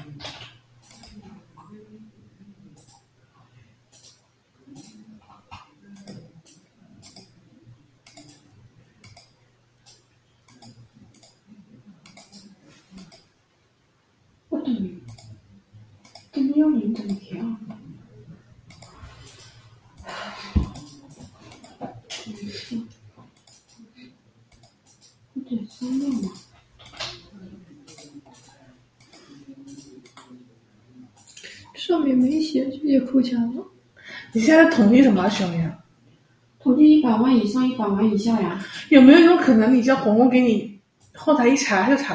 不对，怎么要领整条？不对，删掉吗？上面没写就业扣钱了。 你现在统计什么兄弟？ 统计100万以上100万以下呀。 有没有一种可能，你叫红红给你后台一查就查